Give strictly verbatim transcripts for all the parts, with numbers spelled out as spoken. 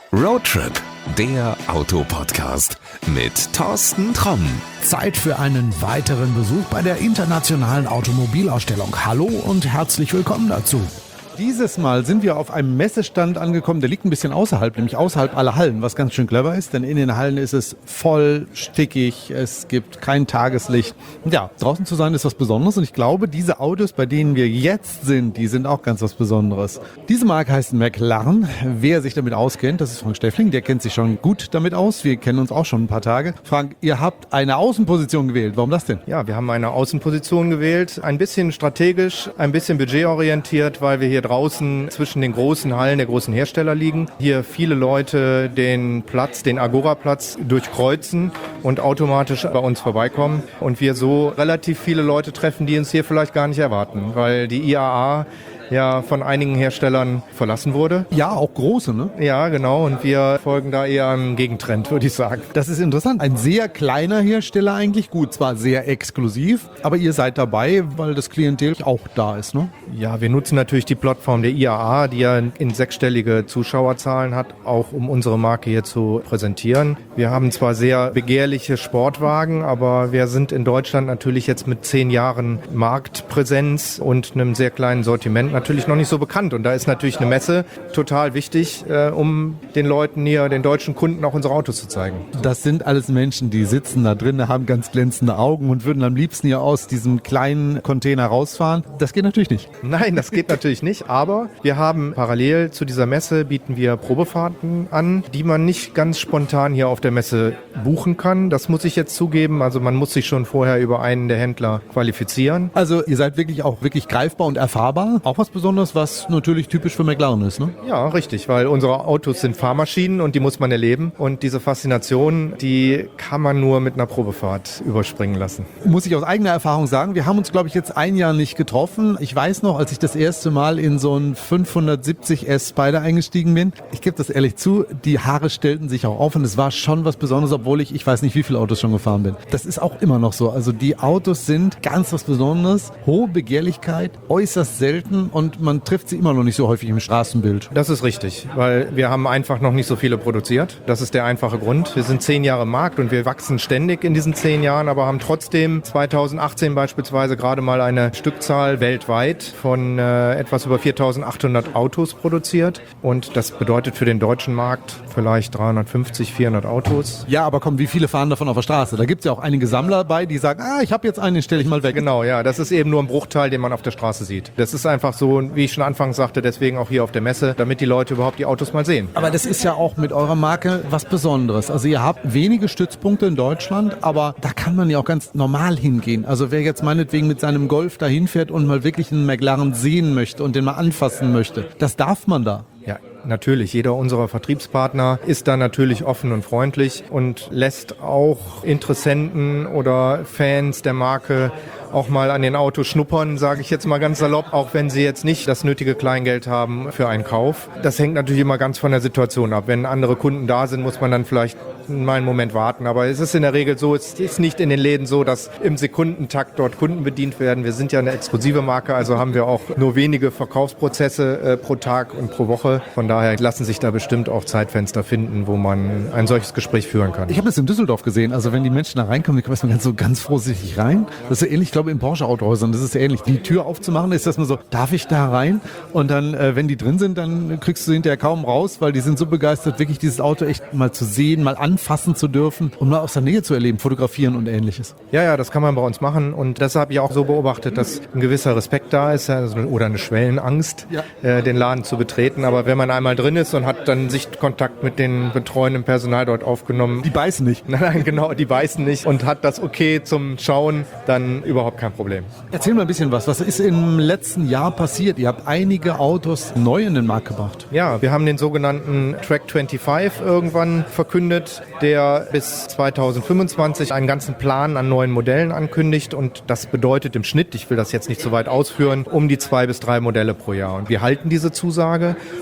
Roadtrip, der Autopodcast mit Thorsten Tromm. Zeit für einen weiteren Besuch bei der Internationalen Automobilausstellung. Hallo und herzlich willkommen dazu. Dieses Mal sind wir auf einem Messestand angekommen, der liegt ein bisschen außerhalb, nämlich außerhalb aller Hallen, was ganz schön clever ist, denn in den Hallen ist es voll stickig, es gibt kein Tageslicht. Ja, draußen zu sein ist was Besonderes und ich glaube, diese Autos, bei denen wir jetzt sind, die sind auch ganz was Besonderes. Diese Marke heißt McLaren. Wer sich damit auskennt, das ist Frank Steffling, der kennt sich schon gut damit aus. Wir kennen uns auch schon ein paar Tage. Frank, ihr habt eine Außenposition gewählt. Warum das denn? Ja, wir haben eine Außenposition gewählt, ein bisschen strategisch, ein bisschen budgetorientiert, weil wir hier draußen zwischen den großen Hallen der großen Hersteller liegen. Hier viele Leute den Platz, den Agora-Platz durchkreuzen und automatisch bei uns vorbeikommen. Und wir so relativ viele Leute treffen, die uns hier vielleicht gar nicht erwarten, weil die I A A ja von einigen Herstellern verlassen wurde. Ja, auch große, ne? Ja, genau. Und wir folgen da eher einem Gegentrend, würde ich sagen. Das ist interessant. Ein sehr kleiner Hersteller eigentlich. Gut, zwar sehr exklusiv, aber ihr seid dabei, weil das Klientel auch da ist, ne? Ja, wir nutzen natürlich die Plattform der I A A, die ja in sechsstellige Zuschauerzahlen hat, auch um unsere Marke hier zu präsentieren. Wir haben zwar sehr begehrliche Sportwagen, aber wir sind in Deutschland natürlich jetzt mit zehn Jahren Marktpräsenz und einem sehr kleinen Sortiment natürlich noch nicht so bekannt. Und da ist natürlich eine Messe total wichtig, äh, um den Leuten hier, den deutschen Kunden auch unsere Autos zu zeigen. Das sind alles Menschen, die sitzen da drin, haben ganz glänzende Augen und würden am liebsten hier aus diesem kleinen Container rausfahren. Das geht natürlich nicht. Nein, das geht natürlich nicht, aber wir haben parallel zu dieser Messe bieten wir Probefahrten an, die man nicht ganz spontan hier auf der Messe buchen kann. Das muss ich jetzt zugeben. Also man muss sich schon vorher über einen der Händler qualifizieren. Also ihr seid wirklich auch wirklich greifbar und erfahrbar. Auch was Besonderes, was natürlich typisch für McLaren ist, ne? Ja, richtig, weil unsere Autos sind Fahrmaschinen und die muss man erleben. Und diese Faszination, die kann man nur mit einer Probefahrt überspringen lassen. Muss ich aus eigener Erfahrung sagen, wir haben uns, glaube ich, jetzt ein Jahr nicht getroffen. Ich weiß noch, als ich das erste Mal in so einen fünfhundertsiebzig S Spider eingestiegen bin, ich gebe das ehrlich zu, die Haare stellten sich auch auf und es war schon was Besonderes, obwohl ich, ich weiß nicht, wie viele Autos schon gefahren bin. Das ist auch immer noch so. Also die Autos sind ganz was Besonderes, hohe Begehrlichkeit, äußerst selten und man trifft sie immer noch nicht so häufig im Straßenbild. Das ist richtig, weil wir haben einfach noch nicht so viele produziert. Das ist der einfache Grund. Wir sind zehn Jahre im Markt und wir wachsen ständig in diesen zehn Jahren, aber haben trotzdem zweitausendachtzehn beispielsweise gerade mal eine Stückzahl weltweit von äh, etwas über viertausendachthundert Autos produziert. Und das bedeutet für den deutschen Markt vielleicht dreihundertfünfzig, vierhundert Autos. Ja, aber komm, wie viele fahren davon auf der Straße? Da gibt es ja auch einige Sammler bei, die sagen, ah, ich habe jetzt einen, den stelle ich mal weg. Genau, ja, das ist eben nur ein Bruchteil, den man auf der Straße sieht. Das ist einfach so, wie ich schon anfangs sagte, deswegen auch hier auf der Messe, damit die Leute überhaupt die Autos mal sehen. Aber das ist ja auch mit eurer Marke was Besonderes. Also ihr habt wenige Stützpunkte in Deutschland, aber da kann man ja auch ganz normal hingehen. Also wer jetzt meinetwegen mit seinem Golf dahin fährt und mal wirklich einen McLaren sehen möchte und den mal anfassen möchte, das darf man da. Ja, natürlich. Jeder unserer Vertriebspartner ist da natürlich offen und freundlich und lässt auch Interessenten oder Fans der Marke auch mal an den Autos schnuppern, sage ich jetzt mal ganz salopp, auch wenn sie jetzt nicht das nötige Kleingeld haben für einen Kauf. Das hängt natürlich immer ganz von der Situation ab. Wenn andere Kunden da sind, muss man dann vielleicht mal einen Moment warten. Aber es ist in der Regel so, es ist nicht in den Läden so, dass im Sekundentakt dort Kunden bedient werden. Wir sind ja eine exklusive Marke, also haben wir auch nur wenige Verkaufsprozesse äh, pro Tag und pro Woche. Von daher lassen sich da bestimmt auch Zeitfenster finden, wo man ein solches Gespräch führen kann. Ich habe das in Düsseldorf gesehen. Also wenn die Menschen da reinkommen, die kommen erstmal ganz so ganz vorsichtig rein. Das ist ja ähnlich, ich glaube, in Porsche-Autohäusern, das ist ja ähnlich. Die Tür aufzumachen, ist das mal so, darf ich da rein? Und dann, äh, wenn die drin sind, dann kriegst du sie hinterher kaum raus, weil die sind so begeistert, wirklich dieses Auto echt mal zu sehen, mal anfassen zu dürfen und mal aus der Nähe zu erleben, fotografieren und Ähnliches. Ja, ja, das kann man bei uns machen und das habe ich auch so beobachtet, dass ein gewisser Respekt da ist, also, oder eine Schwellenangst, ja. äh, den Laden zu betreten. Aber wenn man einmal drin ist und hat dann Sichtkontakt mit den betreuenden Personal dort aufgenommen. Die beißen nicht. Nein, nein, genau, die beißen nicht und hat das okay zum Schauen, dann überhaupt kein Problem. Erzähl mal ein bisschen was. Was ist im letzten Jahr passiert? Ihr habt einige Autos neu in den Markt gebracht. Ja, wir haben den sogenannten Track fünfundzwanzig irgendwann verkündet, der bis zweitausendfünfundzwanzig einen ganzen Plan an neuen Modellen ankündigt und das bedeutet im Schnitt, ich will das jetzt nicht so weit ausführen, um die zwei bis drei Modelle pro Jahr. Und wir halten diese Zusage. Also unser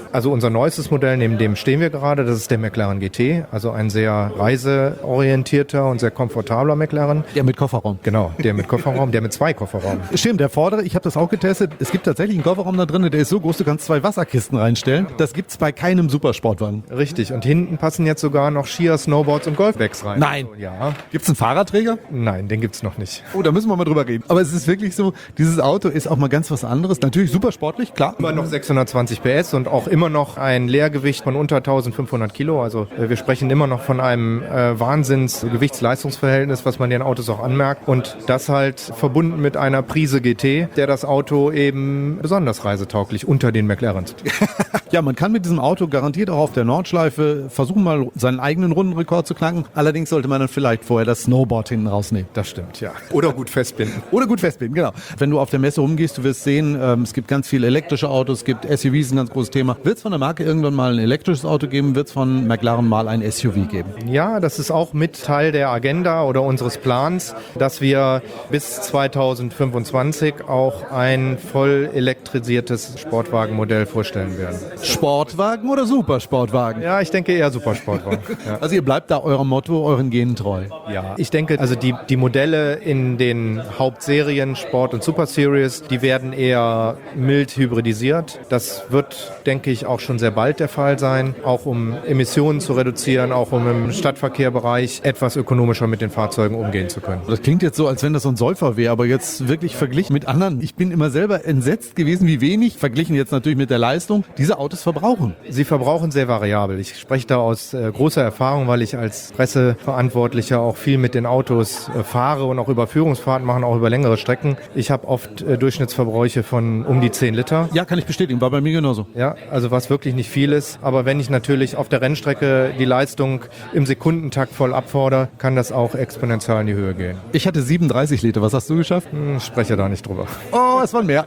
unser neuestes Modell, neben dem stehen wir gerade, das ist der McLaren G T, also ein sehr reiseorientierter und sehr komfortabler McLaren. Der mit Kofferraum. Genau, der mit Kofferraum, der mit zwei Kofferraum. Stimmt, der vordere, ich habe das auch getestet, es gibt tatsächlich einen Kofferraum da drin, der ist so groß, du kannst zwei Wasserkisten reinstellen. Das gibt's bei keinem Supersportwagen. Richtig, und hinten passen jetzt sogar noch Skier, Snowboards und Golfbags rein. Nein. Ja. Gibt's einen Fahrradträger? Nein, den gibt's noch nicht. Oh, da müssen wir mal drüber reden. Aber es ist wirklich so, dieses Auto ist auch mal ganz was anderes. Natürlich super sportlich, klar. Immer noch sechshundertzwanzig P S und auch immer noch ein Leergewicht von unter eintausendfünfhundert Kilo. Also äh, wir sprechen immer noch von einem äh, Wahnsinns-Gewichts-Leistungsverhältnis, was man den Autos auch anmerkt. Und das halt verbunden mit einer Prise G T, der das Auto eben besonders reisetauglich unter den McLarens. Ja, man kann mit diesem Auto garantiert auch auf der Nordschleife versuchen, mal seinen eigenen Rundenrekord zu knacken. Allerdings sollte man dann vielleicht vorher das Snowboard hinten rausnehmen. Das stimmt, ja. Oder gut festbinden. Oder gut festbinden, genau. Wenn du auf der Messe rumgehst, du wirst sehen, ähm, es gibt ganz viele elektrische Autos, es gibt S U Vs, ein ganz großes Thema. Wird es von der Marke irgendwann mal ein elektrisches Auto geben? Wird es von McLaren mal ein S U V geben? Ja, das ist auch mit Teil der Agenda oder unseres Plans, dass wir bis zweitausendfünfundzwanzig auch ein voll elektrisiertes Sportwagenmodell vorstellen werden. Sportwagen oder Supersportwagen? Ja, ich denke eher Supersportwagen. Ja. Also ihr bleibt da eurem Motto, euren Genen treu. Ja, ich denke, also die, die Modelle in den Hauptserien Sport und Super Series, die werden eher mild hybridisiert. Das wird, denke ich, auch schon sehr bald der Fall sein, auch um Emissionen zu reduzieren, auch um im Stadtverkehrbereich etwas ökonomischer mit den Fahrzeugen umgehen zu können. Das klingt jetzt so, als wenn das so ein Säufer wäre, aber jetzt wirklich verglichen mit anderen. Ich bin immer selber entsetzt gewesen, wie wenig, verglichen jetzt natürlich mit der Leistung, diese Autos verbrauchen. Sie verbrauchen sehr variabel. Ich spreche da aus äh, großer Erfahrung, weil ich als Presseverantwortlicher auch viel mit den Autos äh, fahre und auch Überführungsfahrten machen, auch über längere Strecken. Ich habe oft äh, Durchschnittsverbräuche von um die zehn Liter. Ja, kann ich bestätigen, war bei mir genauso. Ja, also was wirklich nicht viel ist. Aber wenn ich natürlich auf der Rennstrecke die Leistung im Sekundentakt voll abfordere, kann das auch exponentiell in die Höhe gehen. Ich hatte siebenunddreißig Liter, was hast du geschafft? Hm, ich spreche da nicht drüber. Oh, es waren mehr.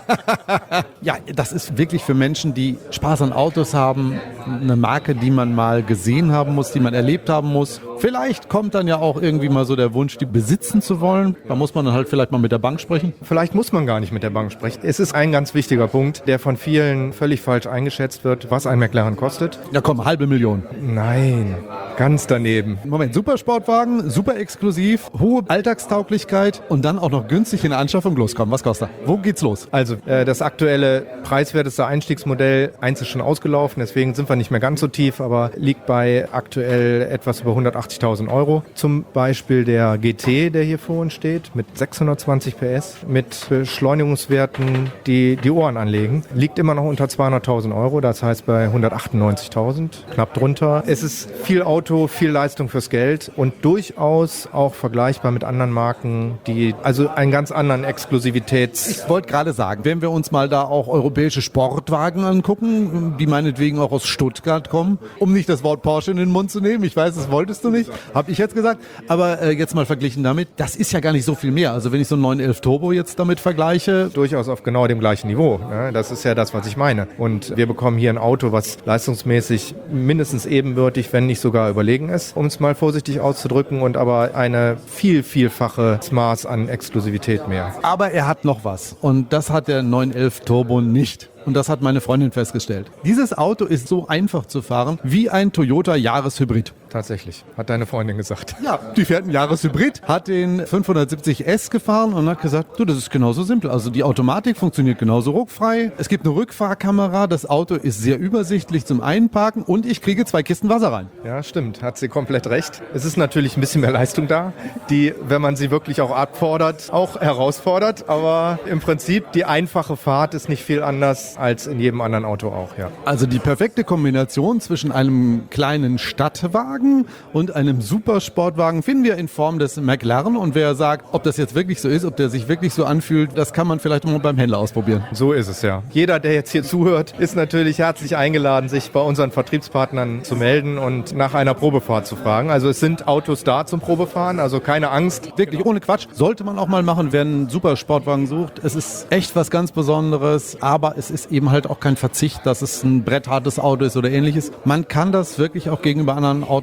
Ja, das ist wirklich für Menschen, die Spaß an Autos haben, eine Marke, die man mal gesehen haben muss, die man erlebt haben muss. Vielleicht kommt dann ja auch irgendwie mal so der Wunsch, die besitzen zu wollen. Da muss man dann halt vielleicht mal mit der Bank sprechen. Vielleicht muss man gar nicht mit der Bank sprechen. Es ist ein ganz wichtiger Punkt, der von vielen völlig falsch eingeschätzt wird, was ein McLaren kostet. Ja komm, halbe Million. Nein, ganz daneben. Moment, Supersportwagen, super exklusiv, hohe Alltagstauglichkeit und dann auch noch günstig in der Anschaffung. Los, komm, was kostet er? Wo geht's los? Also äh, das aktuelle preiswerteste Einstiegsmodell, eins ist schon ausgelaufen, deswegen sind wir nicht mehr ganz so tief, aber liegt bei aktuell etwas über hundertachtzigtausend Euro. Zum Beispiel der G T, der hier vor uns steht, mit sechshundertzwanzig P S, mit Beschleunigungswerten, die die Ohren anlegen, liegt immer noch unter zweihunderttausend Euro, das heißt bei hundertachtundneunzigtausend, knapp drunter. Es ist viel Auto, viel Leistung fürs Geld und durchaus auch vergleichbar mit anderen Marken, die also einen ganz anderen Exklusivitäts... Ich wollte gerade sagen, wenn wir uns mal da auch europäische Sportwagen angucken, die meinetwegen auch aus Stuttgart kommen, um nicht das Wort Porsche in den Mund zu nehmen, ich weiß, das wolltest du nicht, habe ich jetzt gesagt, aber äh, jetzt mal verglichen damit, das ist ja gar nicht so viel mehr. Also wenn ich so einen neun elf Turbo jetzt damit vergleiche... Durchaus auf genau dem gleichen Niveau. Ne? Das ist ja das, was ich meine. Und wir bekommen hier ein Auto, was leistungsmäßig mindestens ebenbürtig, wenn nicht sogar überlegen ist, um es mal vorsichtig auszudrücken, und aber eine viel, vielfaches Maß an Exklusivität mehr. Aber er hat noch was und das hat der neun elf Turbo nicht. Und das hat meine Freundin festgestellt. Dieses Auto ist so einfach zu fahren wie ein Toyota Jahreshybrid. Tatsächlich, hat deine Freundin gesagt. Ja, die fährt einen Jahreshybrid, hat den fünfhundertsiebzig S gefahren und hat gesagt, du, das ist genauso simpel. Also die Automatik funktioniert genauso ruckfrei. Es gibt eine Rückfahrkamera, das Auto ist sehr übersichtlich zum Einparken und ich kriege zwei Kisten Wasser rein. Ja, stimmt, hat sie komplett recht. Es ist natürlich ein bisschen mehr Leistung da, die, wenn man sie wirklich auch abfordert, auch herausfordert. Aber im Prinzip, die einfache Fahrt ist nicht viel anders als in jedem anderen Auto auch, ja. Also die perfekte Kombination zwischen einem kleinen Stadtwagen und einem Supersportwagen finden wir in Form des McLaren. Und wer sagt, ob das jetzt wirklich so ist, ob der sich wirklich so anfühlt, das kann man vielleicht mal beim Händler ausprobieren. So ist es, ja. Jeder, der jetzt hier zuhört, ist natürlich herzlich eingeladen, sich bei unseren Vertriebspartnern zu melden und nach einer Probefahrt zu fragen. Also es sind Autos da zum Probefahren, also keine Angst. Wirklich ohne Quatsch. Sollte man auch mal machen, wer einen Supersportwagen sucht. Es ist echt was ganz Besonderes, aber es ist eben halt auch kein Verzicht, dass es ein bretthartes Auto ist oder ähnliches. Man kann das wirklich auch gegenüber anderen Autos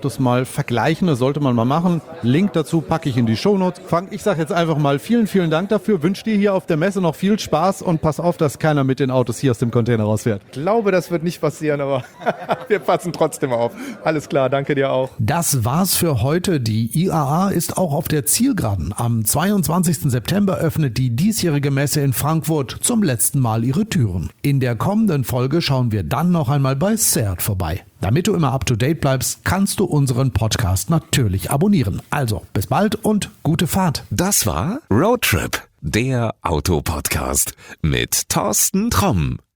Autos mal vergleichen. Das sollte man mal machen. Link dazu packe ich in die Shownotes. Frank, ich sage jetzt einfach mal vielen, vielen Dank dafür. Wünsche dir hier auf der Messe noch viel Spaß und pass auf, dass keiner mit den Autos hier aus dem Container rausfährt. Ich glaube, das wird nicht passieren, aber wir passen trotzdem auf. Alles klar, danke dir auch. Das war's für heute. Die I A A ist auch auf der Zielgeraden. Am zweiundzwanzigsten September öffnet die diesjährige Messe in Frankfurt zum letzten Mal ihre Türen. In der kommenden Folge schauen wir dann noch einmal bei Seat vorbei. Damit du immer up to date bleibst, kannst du unseren Podcast natürlich abonnieren. Also, bis bald und gute Fahrt. Das war Roadtrip, der Autopodcast mit Thorsten Tromm.